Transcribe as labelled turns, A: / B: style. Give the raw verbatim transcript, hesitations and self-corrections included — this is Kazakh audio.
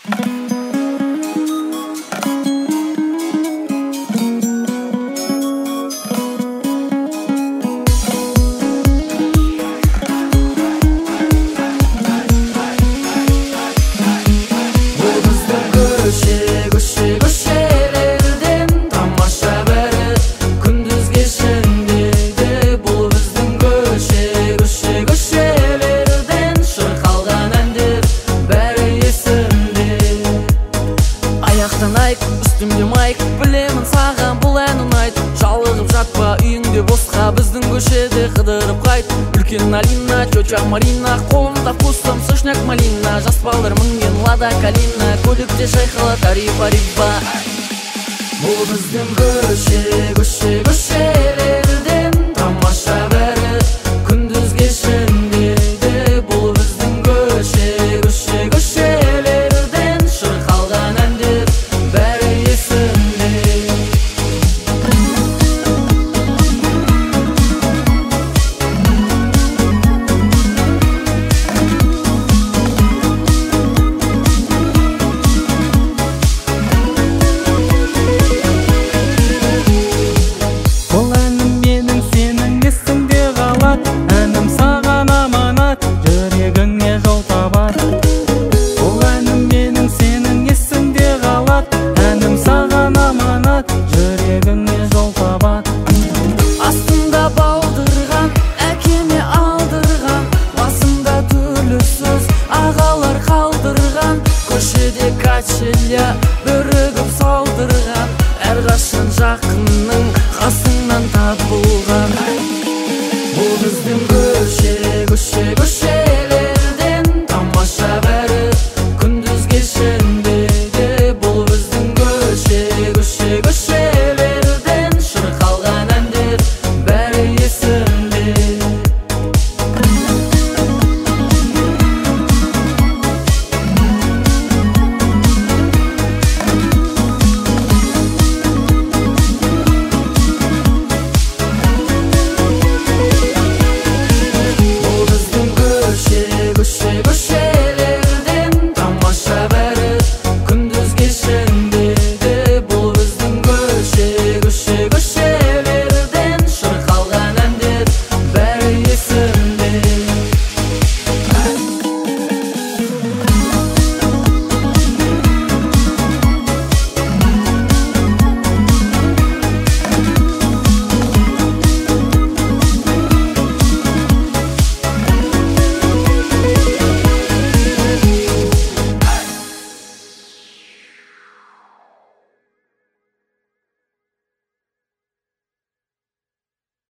A: Үстімде майк, білемін саған бұл ән ұнайды. Жалығып жатпа үйіңде босқа, біздің көшеде қыдырып қайт. Үлкен Алина, тетя Марина, қолымда вкусом сушняк малина. Жас балдар мінген Лада Калина, көлікте шайқалады ариба-риба. Бұл біздің көше, көше, көшелерден тамаша бәрі күндіз кешіндейді. Бұл біздің көше, көше, көшелерден шырқалған әндер бәрі есімде.
B: Бұл әнім менің сенің есіңде қалады, әнім саған аманат, жүрегіңе жол табады. Бұл әнім менің сенің есіңде қалады, әнім саған аманат, жүрегіңе жол табады.
A: Астында балдырған, әкеме алдырған, басында төліссіз ағалар қалдырған. Көшеде качеля бірігіп салдырған, әрқашан жақынның қасын